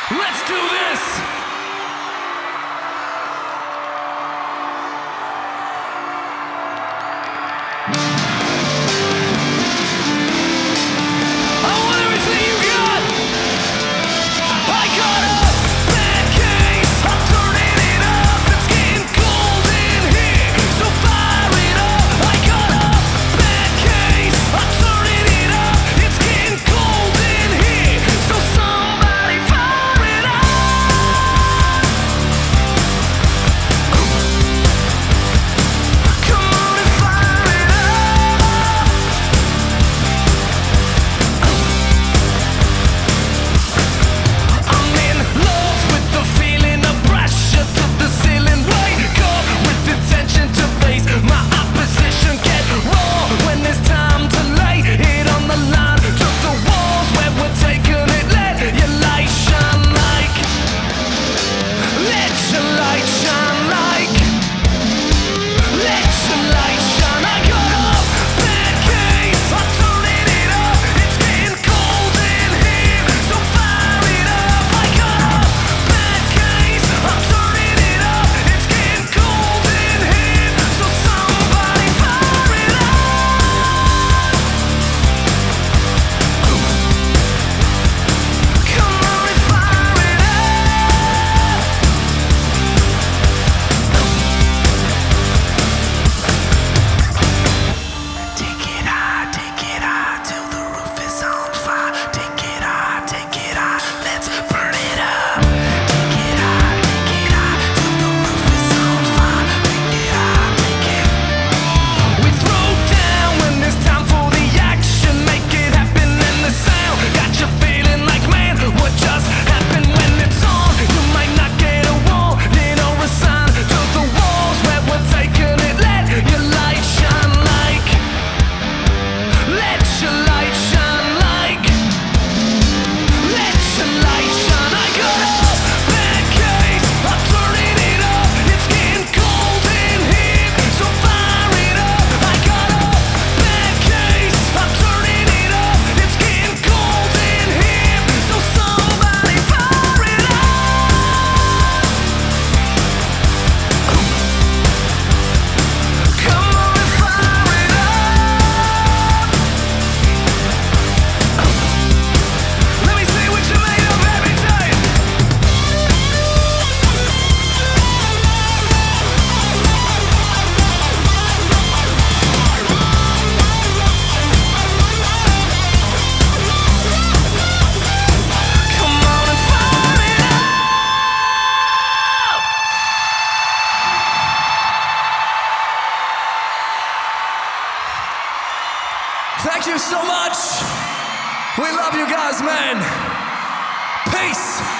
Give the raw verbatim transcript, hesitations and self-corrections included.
Let's do this! I want everything you got! I got a bad case, I'm turning it up. It's getting cold in here, so fire it up. I got a bad case, I'm turning it up. It's getting cold in here, so somebody fire it up. Come on and fire it up. I'm in love with the feeling of pressure to the ceiling. Wake up with the tension to face my opposition. Get raw when it's time to lay it on the line. To the walls where we're taking it. Let your light shine like. Let your light shine like. Let your light shine. I got a bad case, I'm turning it up. It's getting cold in here, so fire it up. I got a bad case, I'm turning it up. It's getting cold in here, so somebody fire it up. Come on and fire it up. Take it high, take it high, till the roof is on fire. Take it high, take it high, let's burn it up. Take it high, take it high, till the roof is on fire. Take it high, take it. We throw down when it's time for the action. Make it happen in the sound. Got you feeling like, man, what just happened? When it's on, you might not get a warning or a sign. To the walls where we're taking it. Let your light shine like. Let your light shine like. Let your light shine. I got a bad case, I'm turning it up. It's getting cold in here, so fire it up. I got a bad case, I'm turning it up. It's getting cold in here, so somebody fire it up. Come on and fire it up. Let me see what you're made of every day. Come on and fire it up. Thank you so much. We love you guys, man. Peace.